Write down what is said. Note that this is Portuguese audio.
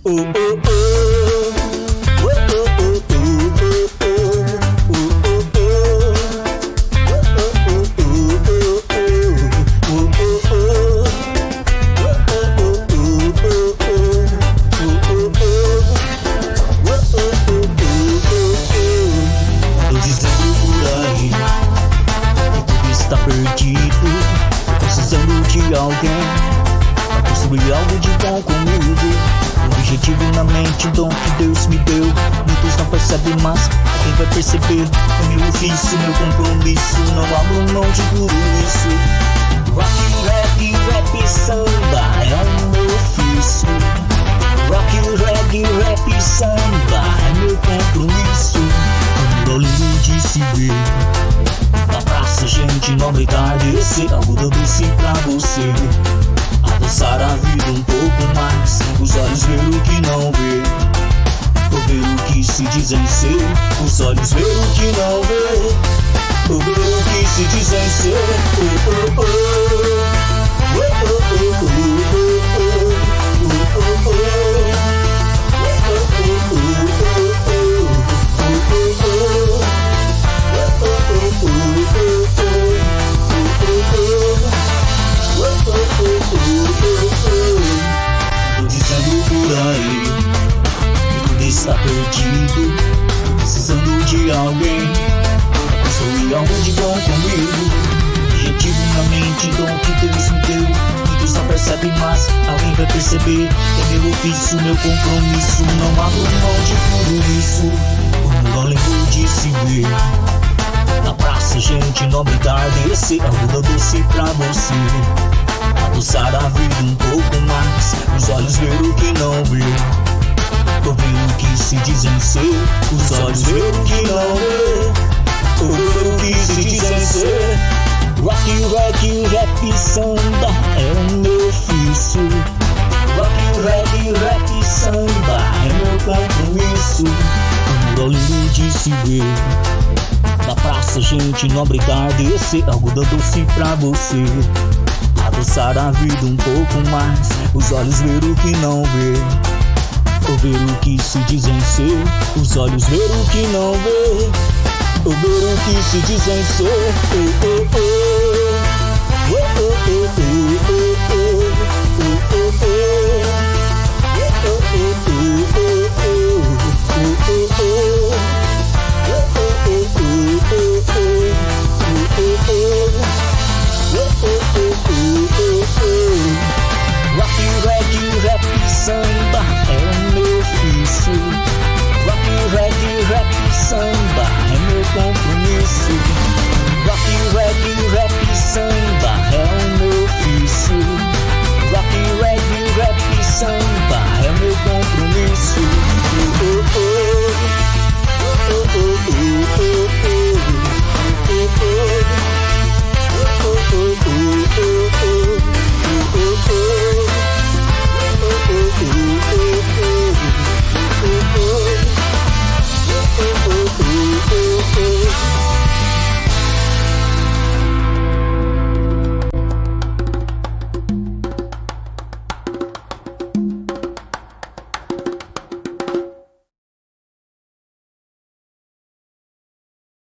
Perdido, precisando de alguém pra construir algo de bom comigo. Um objetivo na mente, dom que Deus me deu. Muitos não percebem, mas alguém vai perceber. É meu ofício, meu compromisso, não abro mão de tudo isso. Rock, rap, samba é o meu ofício. Rock, reggae, rap, samba é meu compromisso. Um olhinho de se ver na praça, gente, não agradecer. Algo doce pra você, adoçar a vida um pouco mais. Os olhos ver o que não vê, ouvir o que se dizem ser. Os olhos ver o que não vê, ouvir o que se dizem ser. Tô dizendo por aí que tudo está perdido, precisando de alguém pra construir algo de bom comigo. Objetivo na mente, dom que Deus me deu. Muitos não percebem, mas alguém vai perceber. É meu ofício, meu compromisso, não abro mão de tudo isso. Como eu lembro de se ver na praça, gente, não agradecer. Algo doce pra você, adoçar a vida um pouco mais. Os olhos ver o que não vê, ouvir o que se dizem ser. Os olhos ver o que não vê, ouvir o que se dizem ser. Rock, rap, samba é o meu ofício. Rock, rap, samba é meu compromisso. Um olhinho de se ver na praça, gente, não agradecer. Algo doce pra você, adoçar a vida um pouco mais. Os olhos ver o que não vê, ouvir o que se dizem ser. Os olhos ver o que não vê, ouvir o que se dizem ser.